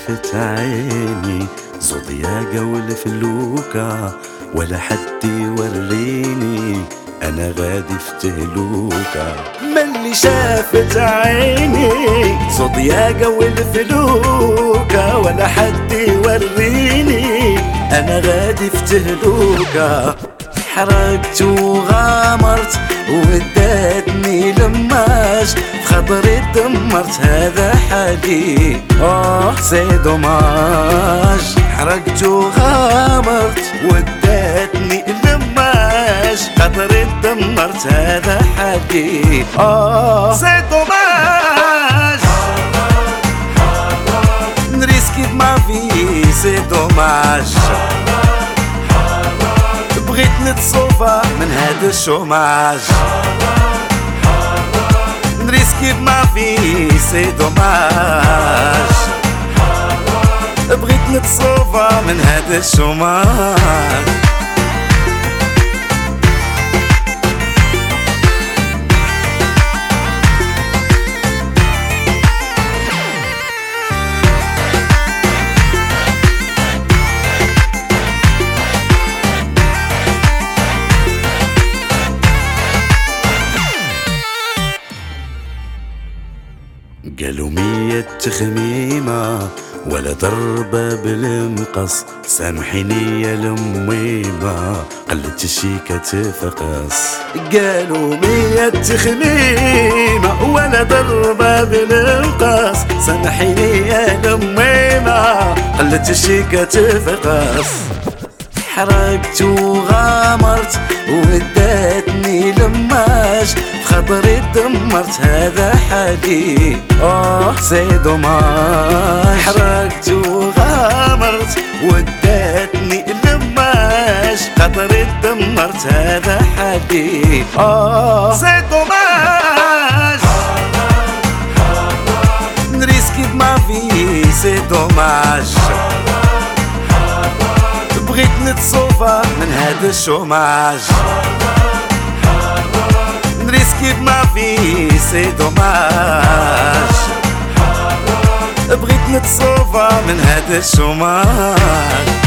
شافت عيني زودياقة والفلوكة، ولا حد يوريني أنا غادي في تهلوكة. ملي شافت عيني زودياقة والفلوكة، ولا حد يوريني أنا غادي في تهلوكة. حرقت وغامرت وداتني لماش، بخاطري دمرت هذا حالي سي دوماج. حرقت وغامرت وداتني لماش، خاطري دمرت هذا حالي سي دوماج. نريسكي بما في سي دوماج، بغيت نتصوفى من هذا الشوماج. نريسكي بما في سي دوماج، بغيت نتصوفى من هذا الشوماج. قالوا 100 تخميمة ولا ضربة بالمقص، سامحيني يا الميمة قلت الشيكة تفقص. قالوا 100 تخميمة ولا ضربة بالمقص، سامحيني يا الميمة قلت الشيكة تفقص. حرقت وغامرت وداتني لماش، بخاطري دمرت هذا حالي سي دوماج. حرقت وغامرت وداتني لماش، خاطري دمرت هذا حالي سي دوماج. نريسكي بما في سي دوماج، بغيت نتصوفى من هذا الشوماج. نريسكي بما في سي دوماج، بغيت نتصوفى من هذا الشوماج.